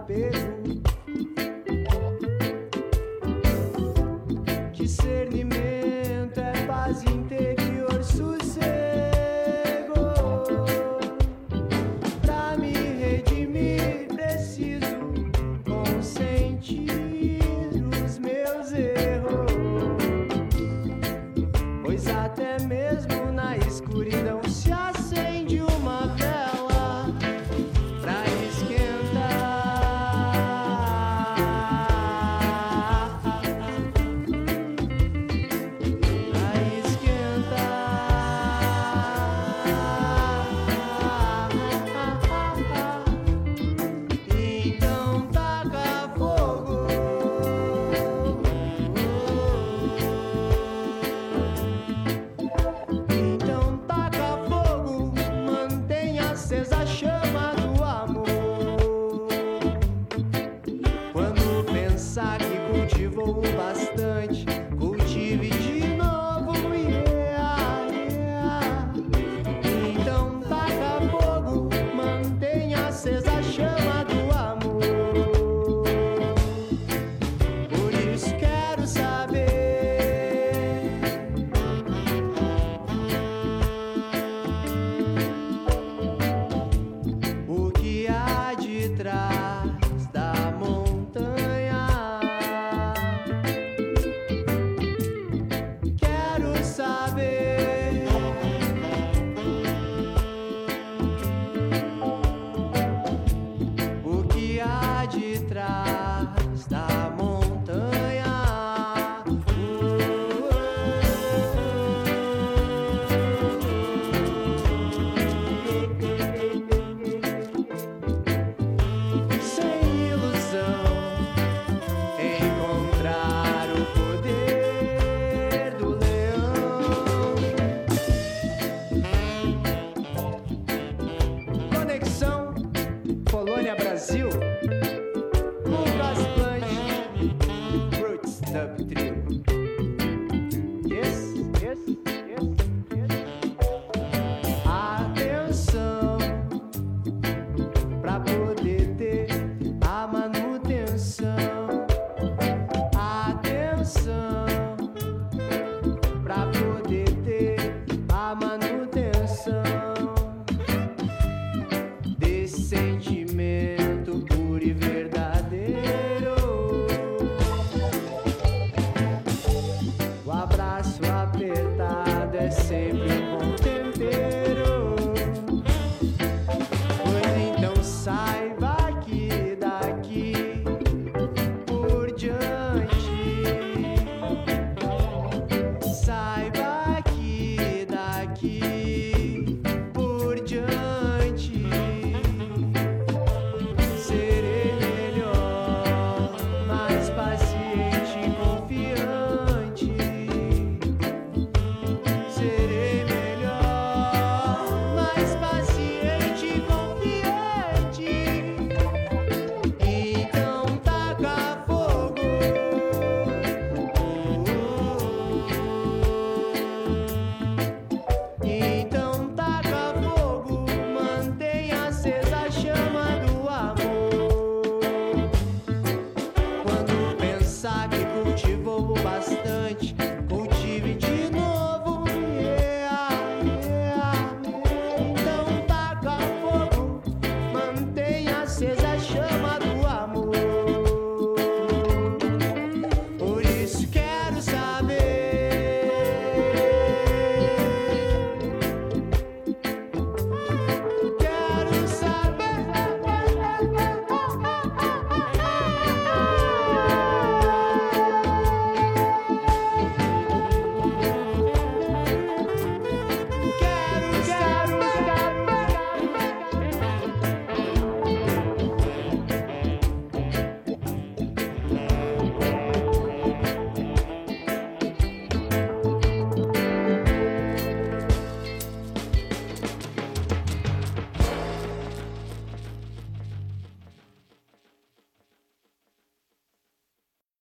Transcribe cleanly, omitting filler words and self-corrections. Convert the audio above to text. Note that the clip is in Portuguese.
desapego. Discernimento é paz interior, sossego. Pra me redimir, preciso consentir os meus erros. Pois até mesmo na escuridão se acende uma vela pra então taca fogo. Então taca fogo, mantenha acesa a chama do amor. Quando pensar que cultivou o bastante, cultive de novo, yeah, yeah. Então taca fogo, mantenha acesa a chama do amor. Por isso quero saber o que há de trás da montanha. Quero saber o que há de trás da montanha. Sem ilusão, encontrar o poder do leão. Conexão Polônia Brasil, Lucas Blanche, Roots Dub Trio. Yes, yes, yes, yes. Atenção, pra poder ter a manutenção. Atenção, pra poder ter a manutenção desse sentimento puro e verdadeiro.